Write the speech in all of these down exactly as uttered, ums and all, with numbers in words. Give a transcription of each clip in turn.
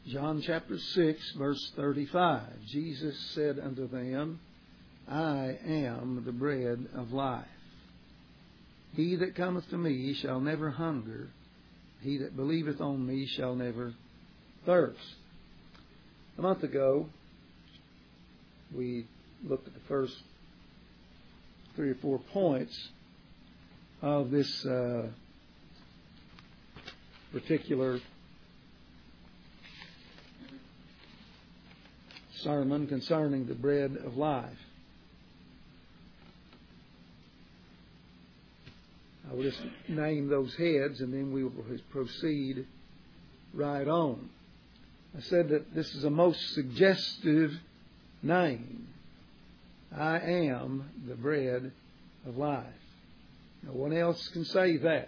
John chapter six, verse thirty-five. Jesus said unto them, I am the bread of life. He that cometh to me shall never hunger. He that believeth on me shall never thirst. A month ago, we looked at the first three or four points of this uh, particular sermon concerning the bread of life. I will just name those heads and then we will proceed right on. I said that this is a most suggestive name. I am the bread of life. No one else can say that.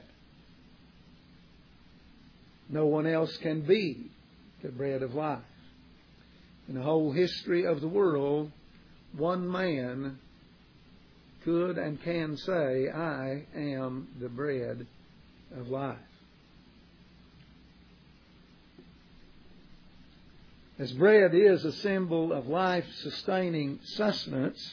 No one else can be the bread of life. In the whole history of the world, one man could and can say, I am the bread of life. As bread is a symbol of life-sustaining sustenance,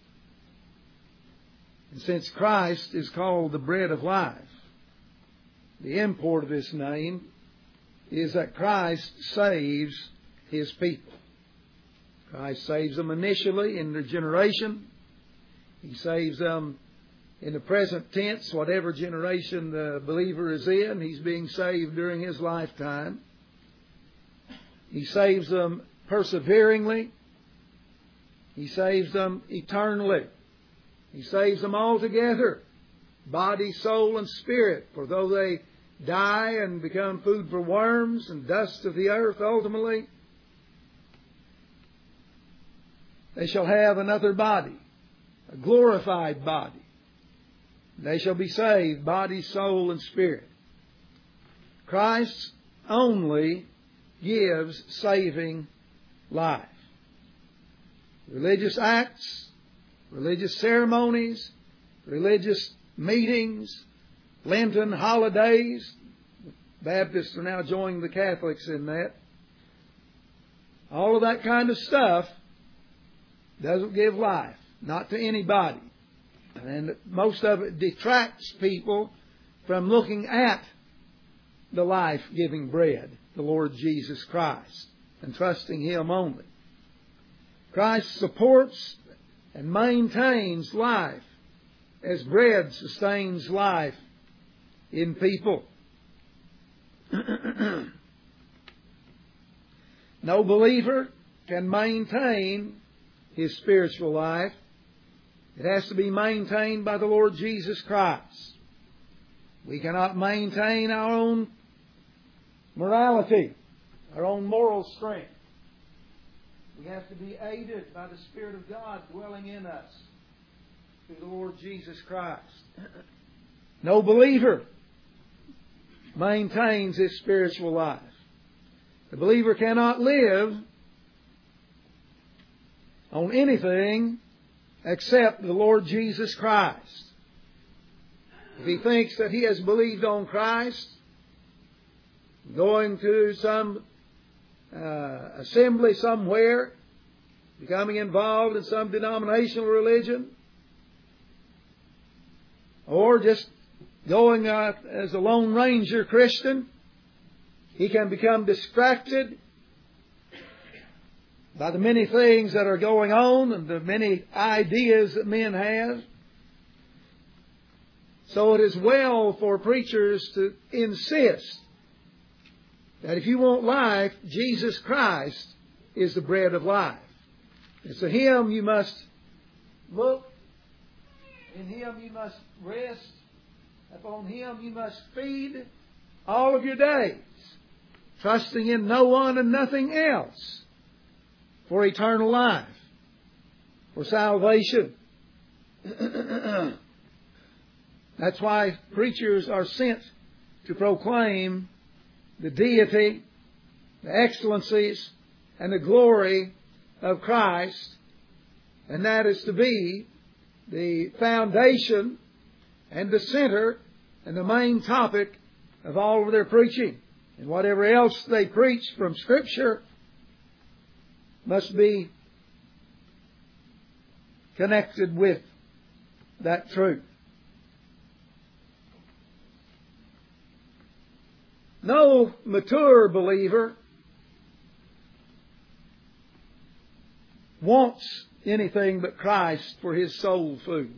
and since Christ is called the bread of life, the import of this name is that Christ saves His people. Christ saves them initially in their generation. He saves them in the present tense, whatever generation the believer is in. He's being saved during his lifetime. He saves them perseveringly. He saves them eternally. He saves them altogether, body, soul, and spirit. For though they die and become food for worms and dust of the earth ultimately, they shall have another body, a glorified body. They shall be saved, body, soul, and spirit. Christ only gives saving life. Religious acts, religious ceremonies, religious meetings, Lenten holidays. Baptists are now joining the Catholics in that. All of that kind of stuff doesn't give life, not to anybody. And most of it detracts people from looking at the life-giving bread, the Lord Jesus Christ, and trusting Him only. Christ supports and maintains life as bread sustains life in people. No believer can maintain his spiritual life. It has to be maintained by the Lord Jesus Christ. We cannot maintain our own morality, our own moral strength. We have to be aided by the Spirit of God dwelling in us through the Lord Jesus Christ. No believer maintains his spiritual life. The believer cannot live on anything except the Lord Jesus Christ. If he thinks that he has believed on Christ, going to some uh, assembly somewhere, becoming involved in some denominational religion, or just going uh, as a Lone Ranger Christian, he can become distracted by the many things that are going on and the many ideas that men have. So it is well for preachers to insist that if you want life, Jesus Christ is the bread of life. It's to Him you must look. In Him you must rest. Upon Him you must feed all of your days, trusting in no one and nothing else for eternal life, for salvation. That's why preachers are sent to proclaim the deity, the excellencies, and the glory of Christ. And that is to be the foundation and the center and the main topic of all of their preaching. And whatever else they preach from Scripture must be connected with that truth. No mature believer wants anything but Christ for his soul food.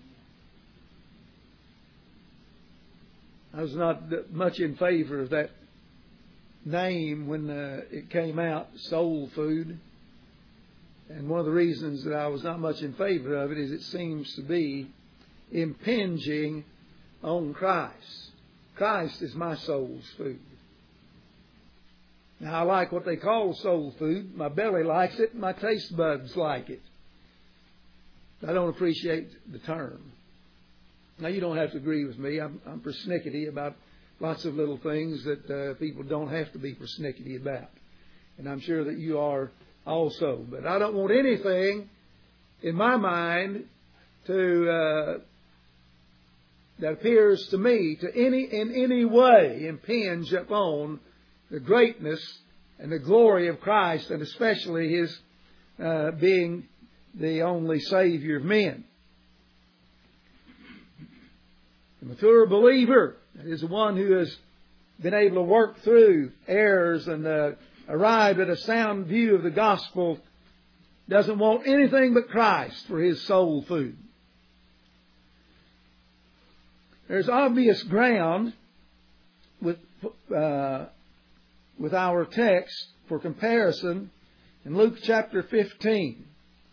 I was not much in favor of that name when uh, it came out, soul food. And one of the reasons that I was not much in favor of it is it seems to be impinging on Christ. Christ is my soul's food. Now, I like what they call soul food. My belly likes it, and my taste buds like it. I don't appreciate the term. Now, you don't have to agree with me. I'm, I'm persnickety about lots of little things that uh, people don't have to be persnickety about. And I'm sure that you are also. But I don't want anything in my mind to uh, that appears to me to any in any way impinge upon the greatness and the glory of Christ, and especially His uh, being the only Savior of men. The mature believer is the one who has been able to work through errors and uh, arrive at a sound view of the gospel, doesn't want anything but Christ for his soul food. There's obvious ground with uh, with our text for comparison in Luke chapter fifteen.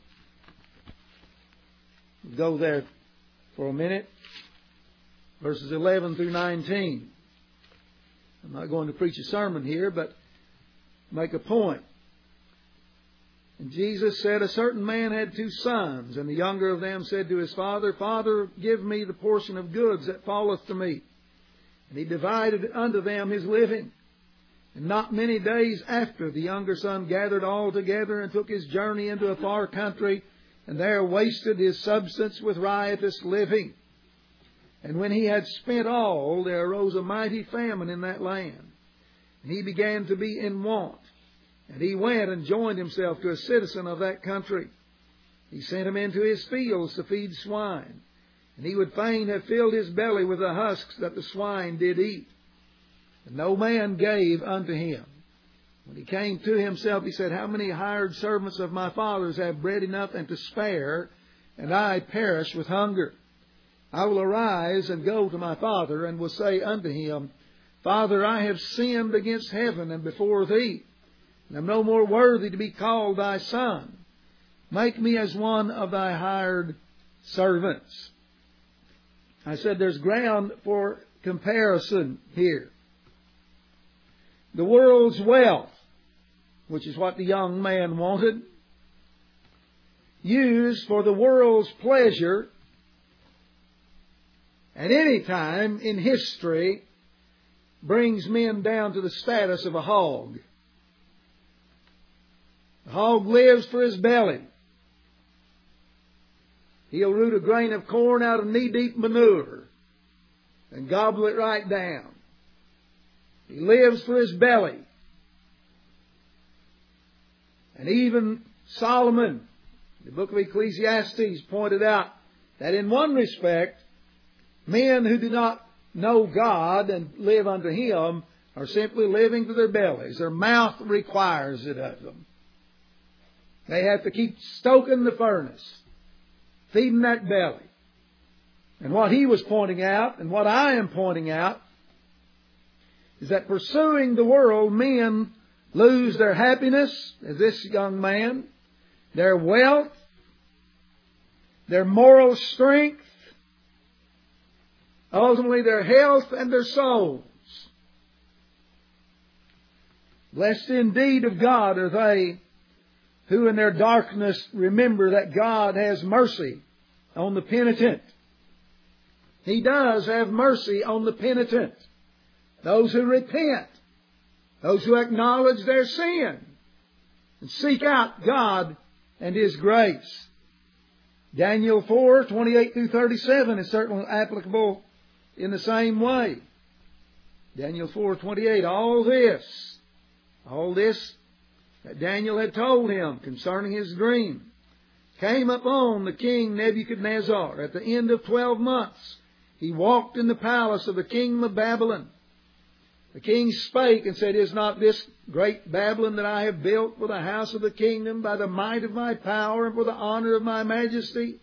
We'll go there for a minute. Verses eleven through nineteen. I'm not going to preach a sermon here, but make a point. And Jesus said, a certain man had two sons, and the younger of them said to his father, Father, give me the portion of goods that falleth to me. And he divided unto them his living. And not many days after, the younger son gathered all together and took his journey into a far country, and there wasted his substance with riotous living. And when he had spent all, there arose a mighty famine in that land. And he began to be in want. And he went and joined himself to a citizen of that country. He sent him into his fields to feed swine. And he would fain have filled his belly with the husks that the swine did eat. And no man gave unto him. When he came to himself, he said, How many hired servants of my father's have bread enough and to spare, and I perish with hunger? I will arise and go to my father, and will say unto him, Father, I have sinned against heaven and before thee, and am no more worthy to be called thy son. Make me as one of thy hired servants. I said there's ground for comparison here. The world's wealth, which is what the young man wanted, used for the world's pleasure, at any time in history, brings men down to the status of a hog. The hog lives for his belly. He'll root a grain of corn out of knee-deep manure and gobble it right down. He lives for his belly. And even Solomon, in the book of Ecclesiastes, pointed out that in one respect, men who do not know God and live unto Him are simply living for their bellies. Their mouth requires it of them. They have to keep stoking the furnace, feeding that belly. And what he was pointing out, and what I am pointing out, is that pursuing the world, men lose their happiness, as this young man, their wealth, their moral strength, ultimately their health and their souls. Blessed indeed of God are they who in their darkness remember that God has mercy on the penitent. He does have mercy on the penitent. Those who repent. Those who acknowledge their sin. And seek out God and His grace. Daniel four, twenty-eight through thirty-seven is certainly applicable in the same way. Daniel four twenty-eight, all this, all this that Daniel had told him concerning his dream, came upon the king Nebuchadnezzar at the end of twelve months. He walked in the palace of the king of Babylon. The king spake and said, Is not this great Babylon that I have built for the house of the kingdom by the might of my power and for the honor of my majesty?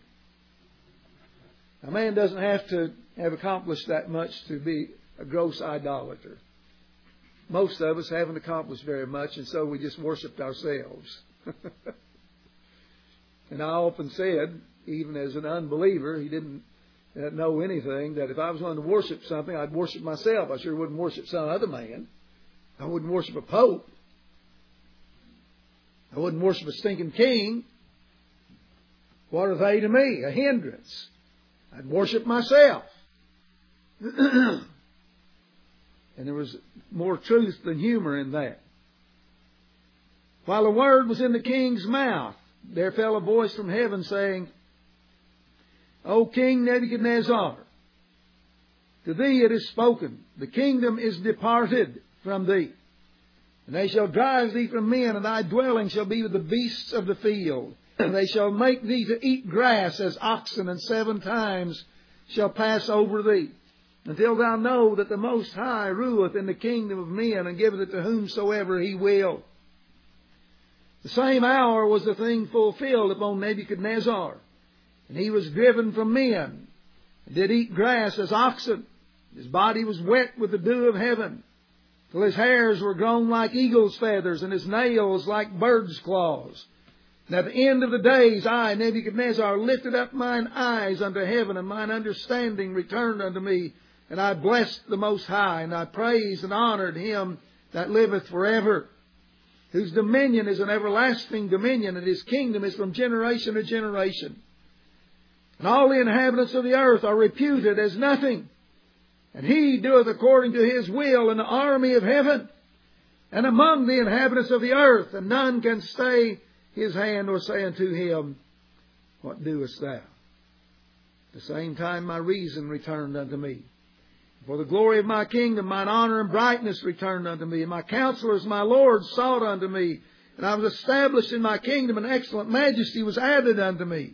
A man doesn't have to have accomplished that much to be a gross idolater. Most of us haven't accomplished very much, and so we just worshipped ourselves. And I often said, even as an unbeliever, he didn't know anything, that if I was going to worship something, I'd worship myself. I sure wouldn't worship some other man. I wouldn't worship a pope. I wouldn't worship a stinking king. What are they to me? A hindrance. I'd worship myself. And there was more truth than humor in that. While the word was in the king's mouth, there fell a voice from heaven saying, O King Nebuchadnezzar, to thee it is spoken, the kingdom is departed from thee. And they shall drive thee from men, and thy dwelling shall be with the beasts of the field. And they shall make thee to eat grass as oxen, and seven times shall pass over thee, until thou know that the Most High ruleth in the kingdom of men, and giveth it to whomsoever He will. The same hour was the thing fulfilled upon Nebuchadnezzar. And he was driven from men, and did eat grass as oxen. His body was wet with the dew of heaven, till his hairs were grown like eagle's feathers, and his nails like bird's claws. And at the end of the days, I, Nebuchadnezzar, lifted up mine eyes unto heaven, and mine understanding returned unto me. And I blessed the Most High, and I praised and honored Him that liveth forever, whose dominion is an everlasting dominion, and His kingdom is from generation to generation. And all the inhabitants of the earth are reputed as nothing. And He doeth according to His will in the army of heaven, and among the inhabitants of the earth, and none can stay His hand or say unto Him, What doest thou? At the same time my reason returned unto me. For the glory of my kingdom, mine honor and brightness returned unto me, and my counselors, my lords, sought unto me. And I was established in my kingdom, and excellent majesty was added unto me.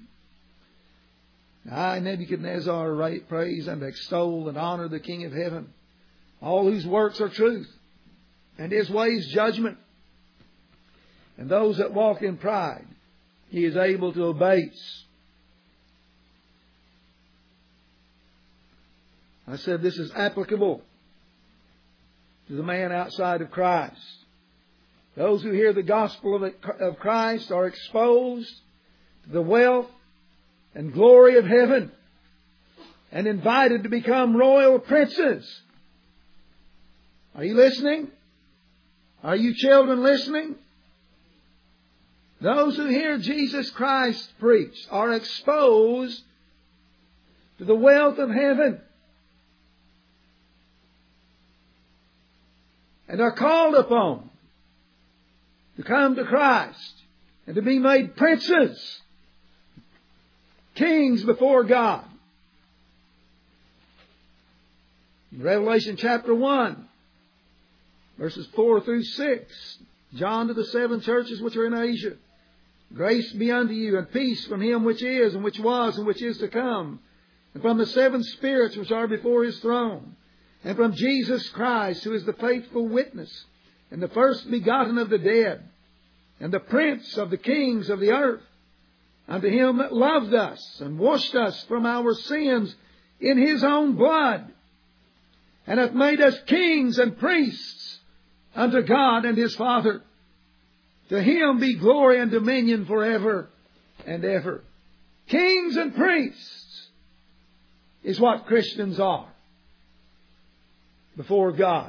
I, Nebuchadnezzar, praise and extol and honor the King of heaven, all whose works are truth, and His ways judgment. And those that walk in pride, He is able to abase. I said this is applicable to the man outside of Christ. Those who hear the gospel of Christ are exposed to the wealth and glory of heaven, and invited to become royal princes. Are you listening? Are you children listening? Those who hear Jesus Christ preach are exposed to the wealth of heaven, and are called upon to come to Christ and to be made princes, kings before God. In Revelation chapter one, verses four through six, John to the seven churches which are in Asia, grace be unto you, and peace from Him which is, and which was, and which is to come, and from the seven spirits which are before His throne, and from Jesus Christ, who is the faithful witness, and the first begotten of the dead, and the Prince of the kings of the earth, unto Him that loved us, and washed us from our sins in His own blood, and hath made us kings and priests unto God and His Father. To Him be glory and dominion forever and ever. Kings and priests is what Christians are before God.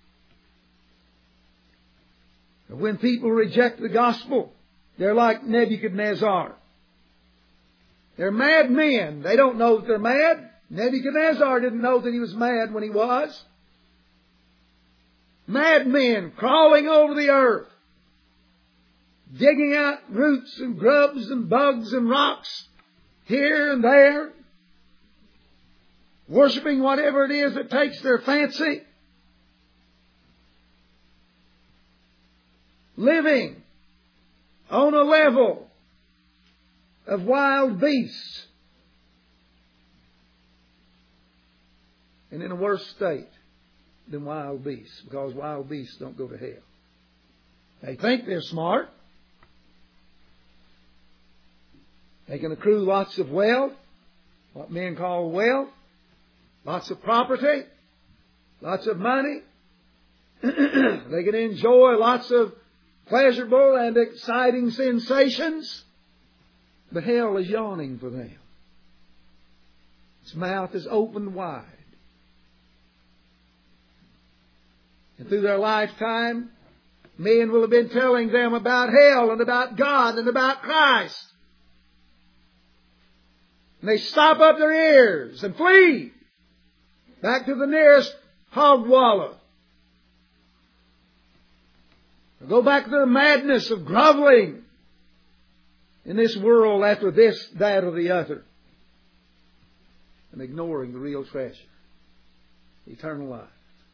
But when people reject the gospel, they're like Nebuchadnezzar. They're mad men. They don't know that they're mad. Nebuchadnezzar didn't know that he was mad when he was. Mad men crawling over the earth, digging out roots and grubs and bugs and rocks here and there, worshiping whatever it is that takes their fancy. living on a level of wild beasts and in a worse state than wild beasts, because wild beasts don't go to hell. They think they're smart. They can accrue lots of wealth, what men call wealth, lots of property, lots of money. They can enjoy lots of pleasurable and exciting sensations. But hell is yawning for them. Its mouth is opened wide. And through their lifetime, men will have been telling them about hell and about God and about Christ. And they stop up their ears and flee back to the nearest hog wallow. Or go back to their madness of groveling in this world after this, that, or the other, and ignoring the real treasure, eternal life,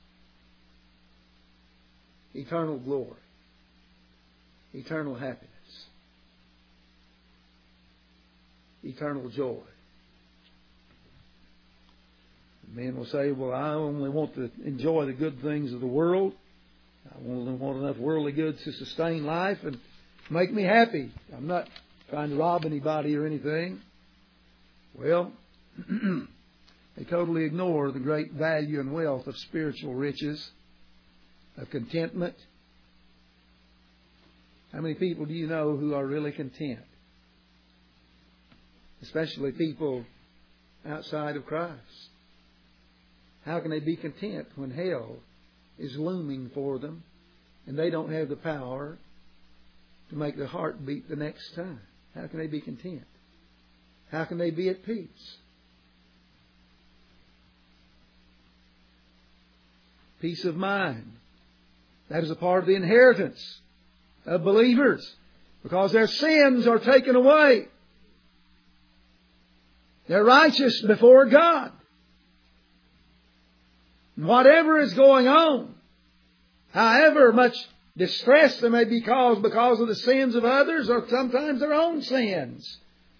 eternal glory, eternal happiness, eternal joy. Men will say, well, I only want to enjoy the good things of the world. I only want enough worldly goods to sustain life and make me happy. I'm not trying to rob anybody or anything. Well, they totally ignore the great value and wealth of spiritual riches, of contentment. How many people do you know who are really content? Especially people outside of Christ. How can they be content when hell is looming for them and they don't have the power to make their heart beat the next time? How can they be content? How can they be at peace? Peace of mind. That is a part of the inheritance of believers, because their sins are taken away. They're righteous before God. Whatever is going on, however much distress there may be caused because of the sins of others or sometimes their own sins,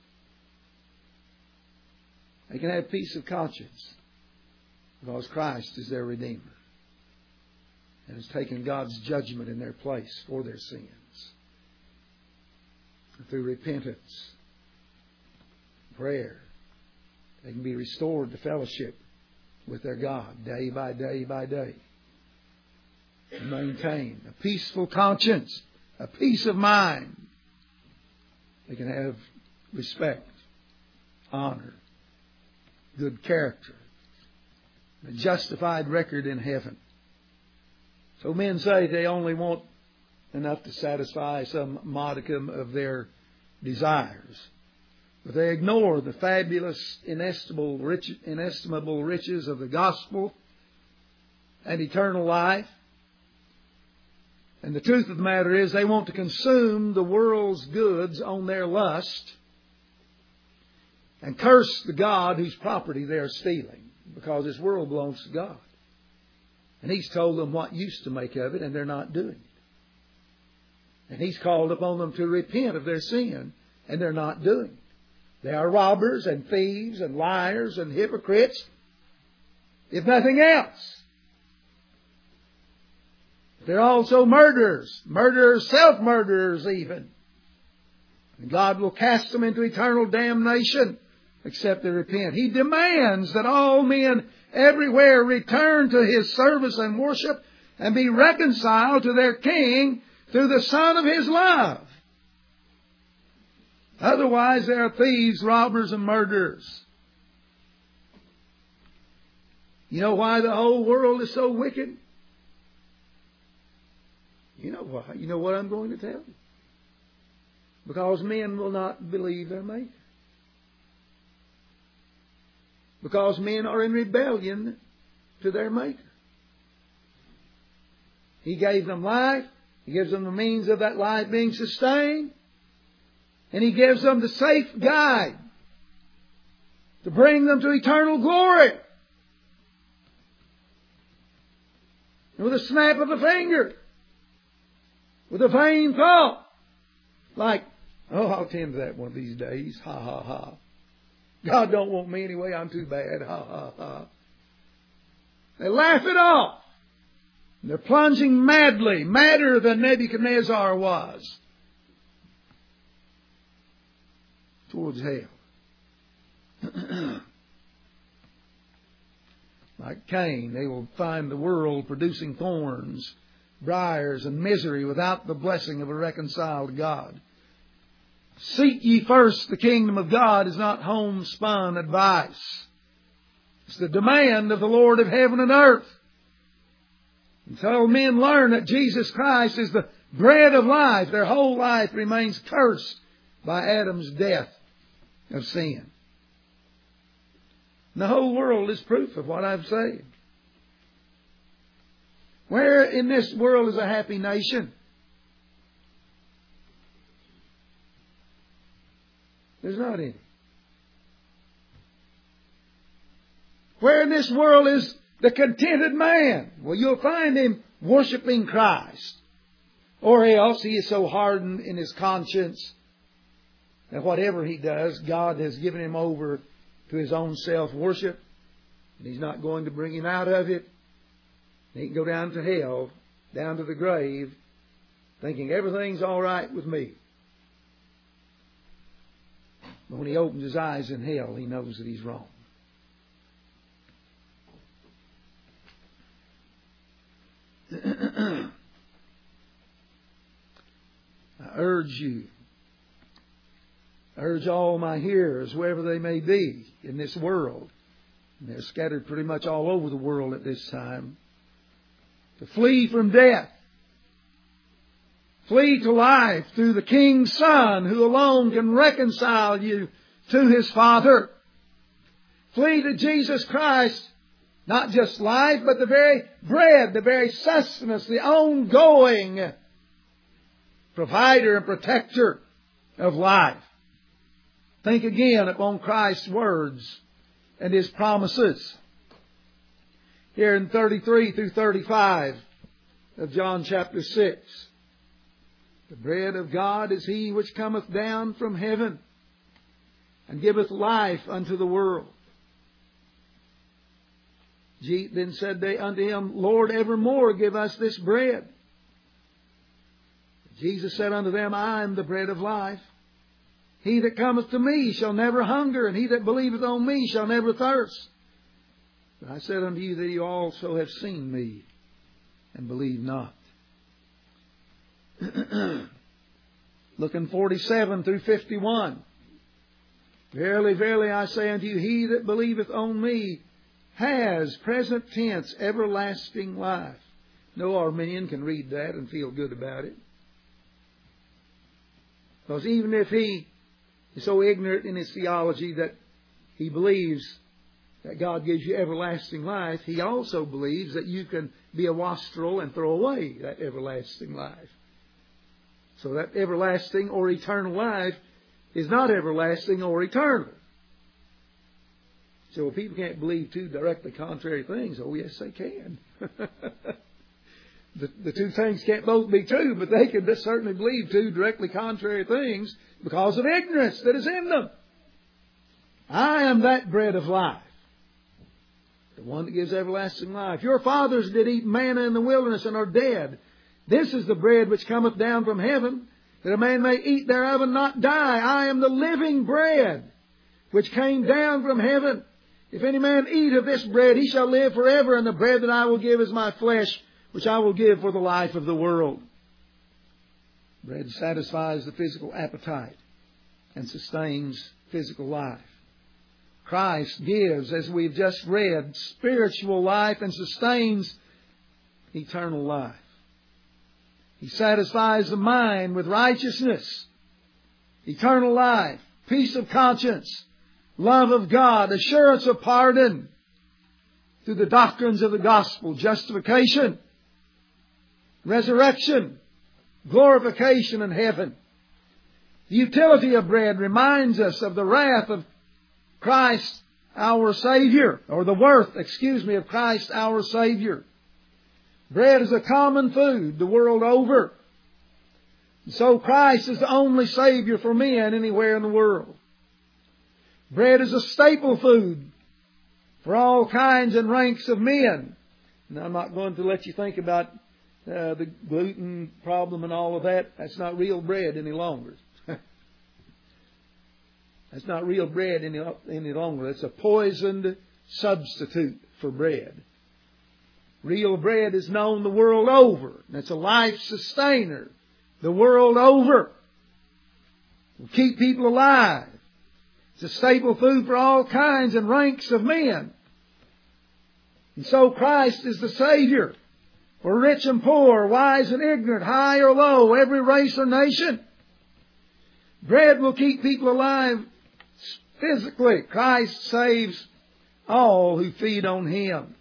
they can have peace of conscience because Christ is their Redeemer and has taken God's judgment in their place for their sins. And through repentance, prayer, they can be restored to fellowship with their God day by day by day. And maintain a peaceful conscience, a peace of mind. They can have respect, honor, good character, a justified record in heaven. So men say they only want enough to satisfy some modicum of their desires. But they ignore the fabulous, inestimable, rich, inestimable riches of the gospel and eternal life. And the truth of the matter is they want to consume the world's goods on their lust and curse the God whose property they are stealing, because this world belongs to God. And He's told them what use to make of it, and they're not doing it. And He's called upon them to repent of their sin, and they're not doing it. They are robbers and thieves and liars and hypocrites, if nothing else. They're also murderers, murderers, self-murderers even. And God will cast them into eternal damnation except they repent. He demands that all men everywhere return to His service and worship and be reconciled to their King through the Son of His love. Otherwise, they are thieves, robbers, and murderers. You know why the whole world is so wicked? You know why. You know what I'm going to tell you. Because men will not believe their Maker. Because men are in rebellion to their Maker. He gave them life. He gives them the means of that life being sustained. And He gives them the safe guide to bring them to eternal glory. And with a snap of a finger, with a vain thought. Like, oh, I'll tend to that one of these days. Ha, ha, ha. God don't want me anyway. I'm too bad. Ha, ha, ha. They laugh it off. They're plunging madly, madder than Nebuchadnezzar was, towards hell. Like Cain, they will find the world producing thorns, briars, and misery without the blessing of a reconciled God. Seek ye first the kingdom of God is not homespun advice. It's the demand of the Lord of heaven and earth. Until men learn that Jesus Christ is the bread of life, their whole life remains cursed by Adam's death of sin. And the whole world is proof of what I've said. Where in this world is a happy nation? There's not any. Where in this world is the contented man? Well, you'll find him worshiping Christ. Or else he is so hardened in his conscience that whatever he does, God has given him over to his own self-worship. And He's not going to bring him out of it. He can go down to hell, down to the grave, thinking everything's all right with me. But when he opens his eyes in hell, he knows that he's wrong. I urge you, I urge all my hearers, wherever they may be in this world, and they're scattered pretty much all over the world at this time, to flee from death. Flee to life through the King's Son, who alone can reconcile you to His Father. Flee to Jesus Christ, not just life, but the very bread, the very sustenance, the ongoing provider and protector of life. Think again upon Christ's words and His promises. Here in thirty-three through thirty-five of John chapter six. The bread of God is He which cometh down from heaven and giveth life unto the world. Then said they unto Him, Lord, evermore give us this bread. Jesus said unto them, I am the bread of life. He that cometh to me shall never hunger, and he that believeth on me shall never thirst. But I said unto you that you also have seen me, and believe not. Look in forty-seven through fifty-one. Verily, verily, I say unto you, he that believeth on me has, present tense, everlasting life. No Arminian can read that and feel good about it. Because even if he is so ignorant in his theology that he believes that God gives you everlasting life, he also believes that you can be a wastrel and throw away that everlasting life. So that everlasting or eternal life is not everlasting or eternal. So well, people can't believe two directly contrary things. Oh, yes, they can. the, the two things can't both be true, but they can certainly believe two directly contrary things because of ignorance that is in them. I am that bread of life, the one that gives everlasting life. Your fathers did eat manna in the wilderness and are dead. This is the bread which cometh down from heaven, that a man may eat thereof and not die. I am the living bread which came down from heaven. If any man eat of this bread, he shall live forever, and the bread that I will give is my flesh, which I will give for the life of the world. Bread satisfies the physical appetite and sustains physical life. Christ gives, as we've just read, spiritual life and sustains eternal life. He satisfies the mind with righteousness, eternal life, peace of conscience, love of God, assurance of pardon through the doctrines of the gospel, justification, resurrection, glorification in heaven. The utility of bread reminds us of the wrath of Christ our Savior, or the worth, excuse me, of Christ our Savior. Bread is a common food the world over. So Christ is the only Savior for men anywhere in the world. Bread is a staple food for all kinds and ranks of men. And I'm not going to let you think about uh, the gluten problem and all of that. That's not real bread any longer. That's not real bread any, any longer. It's a poisoned substitute for bread. Real bread is known the world over. It's a life sustainer the world over. It will keep people alive. It's a staple food for all kinds and ranks of men. And so Christ is the Savior for rich and poor, wise and ignorant, high or low, every race or nation. Bread will keep people alive physically. Christ saves all who feed on Him.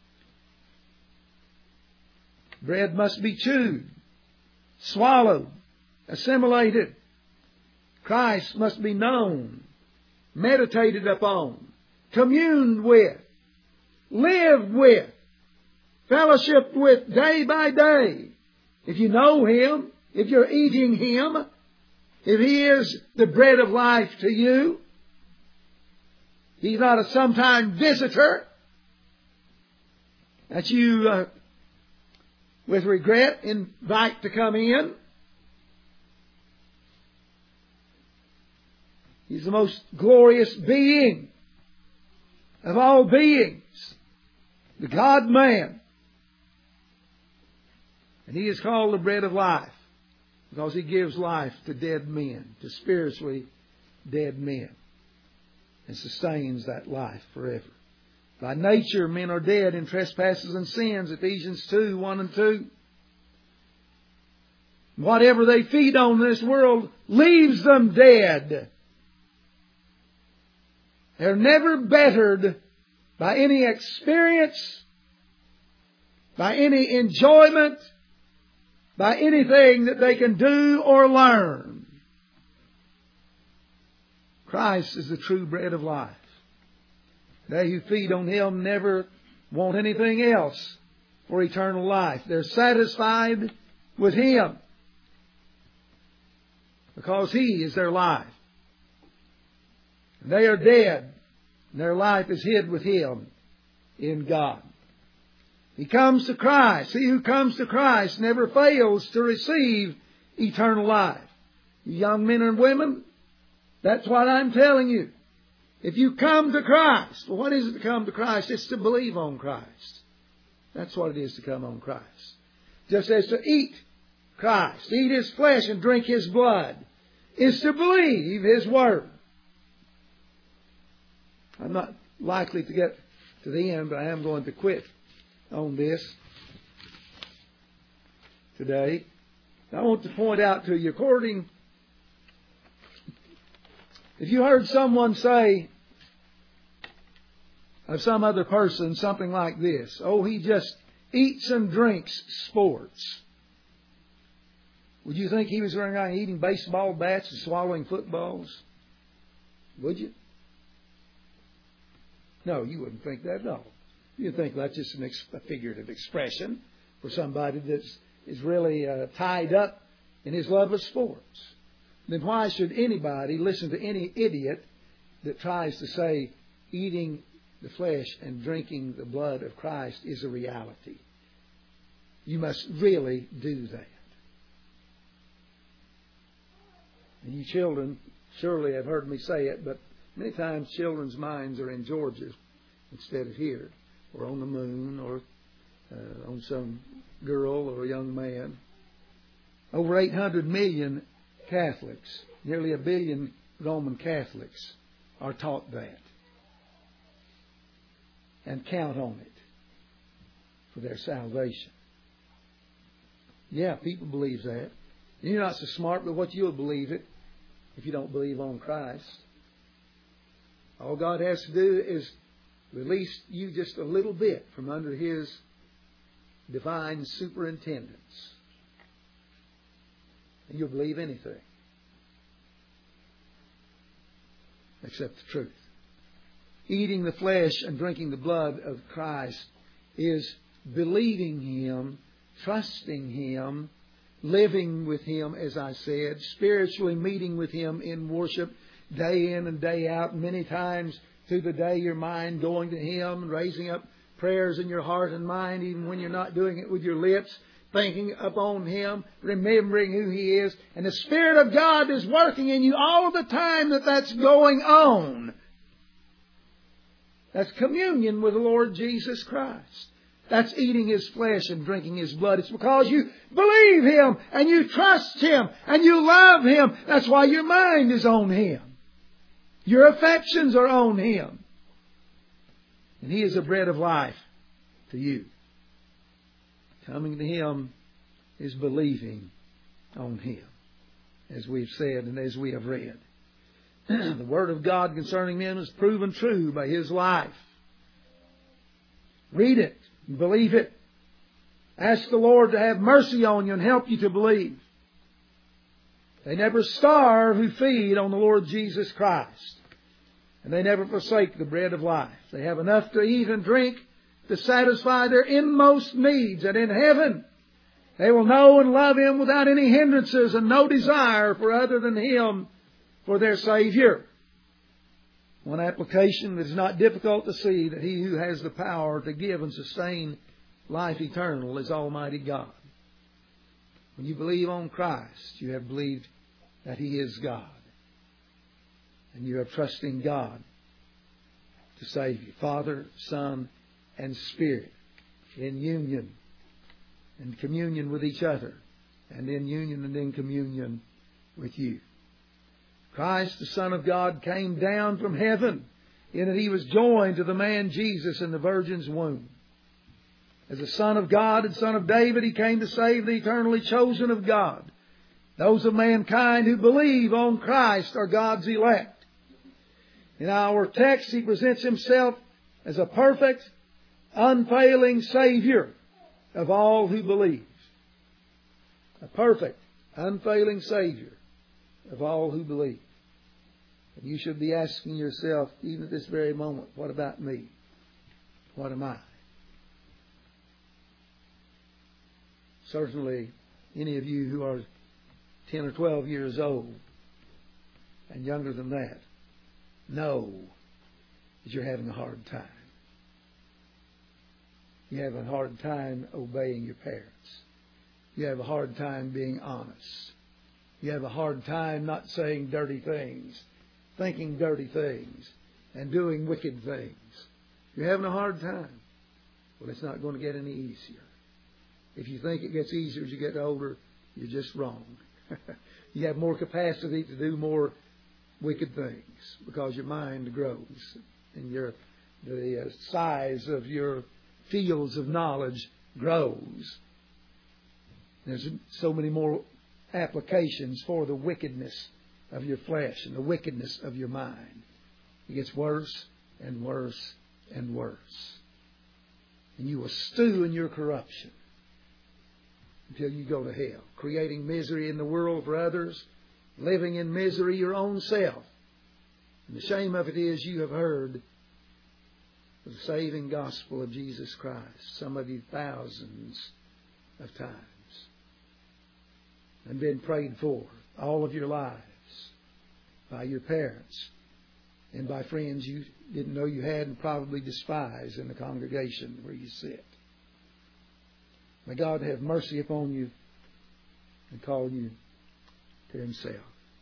Bread must be chewed, swallowed, assimilated. Christ must be known, meditated upon, communed with, lived with, fellowshiped with day by day. If you know Him, if you're eating Him, if He is the bread of life to you, He's not a sometime visitor that you, uh, with regret, invite to come in. He's the most glorious being of all beings, the God-man. And He is called the bread of life because He gives life to dead men, to spiritually dead men, and sustains that life forever. By nature, men are dead in trespasses and sins, Ephesians two, one and two. Whatever they feed on in this world leaves them dead. They're never bettered by any experience, by any enjoyment, by anything that they can do or learn. Christ is the true bread of life. They who feed on Him never want anything else for eternal life. They're satisfied with Him because He is their life. They are dead, and their life is hid with Him in God. He comes to Christ. He who comes to Christ never fails to receive eternal life. You young men and women, that's what I'm telling you. If you come to Christ, well, what is it to come to Christ? It's to believe on Christ. That's what it is to come on Christ. Just as to eat Christ, eat His flesh and drink His blood, is to believe His Word. I'm not likely to get to the end, but I am going to quit on this today. I want to point out to you, according, if you heard someone say of some other person something like this, oh, he just eats and drinks sports, would you think he was running around eating baseball bats and swallowing footballs? Would you? No, you wouldn't think that at all. You'd think that's just an ex- a figurative expression for somebody that is really uh, tied up in his love of sports. Then why should anybody listen to any idiot that tries to say eating the flesh and drinking the blood of Christ is a reality? You must really do that. And you children surely have heard me say it, but many times children's minds are in Georgia instead of here, or on the moon, or uh, on some girl or young man. Over eight hundred million Catholics, nearly a billion Roman Catholics, are taught that and count on it for their salvation. Yeah, people believe that. And you're not so smart, but what you'll believe it if you don't believe on Christ. All God has to do is release you just a little bit from under His divine superintendence. And you'll believe anything except the truth. Eating the flesh and drinking the blood of Christ is believing Him, trusting Him, living with Him, as I said, spiritually meeting with Him in worship day in and day out, many times through the day, your mind going to Him, raising up prayers in your heart and mind, even when you're not doing it with your lips, thinking upon Him, remembering who He is. And the Spirit of God is working in you all the time that that's going on. That's communion with the Lord Jesus Christ. That's eating His flesh and drinking His blood. It's because you believe Him and you trust Him and you love Him. That's why your mind is on Him. Your affections are on Him. And He is the bread of life to you. Coming to Him is believing on Him, as we've said and as we have read. The Word of God concerning Him is proven true by His life. Read it. Believe it. Ask the Lord to have mercy on you and help you to believe. They never starve who feed on the Lord Jesus Christ. And they never forsake the bread of life. They have enough to eat and drink to satisfy their inmost needs. And in heaven, they will know and love Him without any hindrances and no desire for other than Him for their Savior. One application that is not difficult to see, that He who has the power to give and sustain life eternal is Almighty God. When you believe on Christ, you have believed that He is God. And you are trusting God to save you. Father, Son, and Spirit in union and communion with each other, and in union and in communion with you. Christ, the Son of God, came down from heaven in that He was joined to the man Jesus in the Virgin's womb. As the Son of God and Son of David, He came to save the eternally chosen of God. Those of mankind who believe on Christ are God's elect. In our text, He presents Himself as a perfect, unfailing Savior of all who believe. A perfect, unfailing Savior of all who believe. And you should be asking yourself, even at this very moment, what about me? What am I? Certainly, any of you who are ten or twelve years old and younger than that know that you're having a hard time. You have a hard time obeying your parents. You have a hard time being honest. You have a hard time not saying dirty things, thinking dirty things, and doing wicked things. You're having a hard time. Well, it's not going to get any easier. If you think it gets easier as you get older, you're just wrong. You have more capacity to do more wicked things because your mind grows and your the size of your fields of knowledge grows. There's so many more applications for the wickedness of your flesh and the wickedness of your mind. It gets worse and worse and worse. And you will stew in your corruption until you go to hell, creating misery in the world for others, living in misery your own self. And the shame of it is you have heard the saving gospel of Jesus Christ, some of you thousands of times, and been prayed for all of your lives by your parents and by friends you didn't know you had and probably despise in the congregation where you sit. May God have mercy upon you and call you to Himself.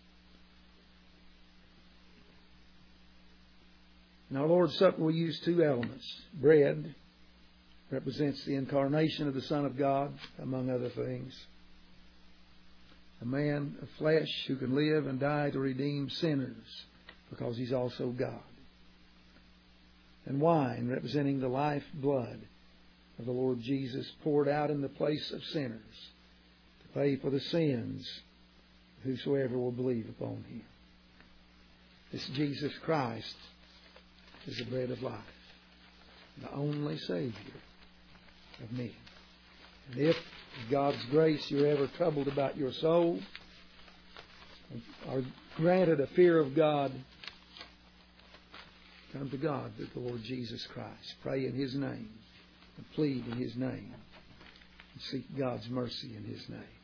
In our Lord's Supper we use two elements. Bread represents the incarnation of the Son of God, among other things. A man of flesh who can live and die to redeem sinners because He's also God. And wine representing the life blood of the Lord Jesus poured out in the place of sinners to pay for the sins of whosoever will believe upon Him. This Jesus Christ is the bread of life, the only Savior of men. And if, with God's grace, you're ever troubled about your soul, or granted a fear of God, come to God through the Lord Jesus Christ. Pray in His name and plead in His name and seek God's mercy in His name.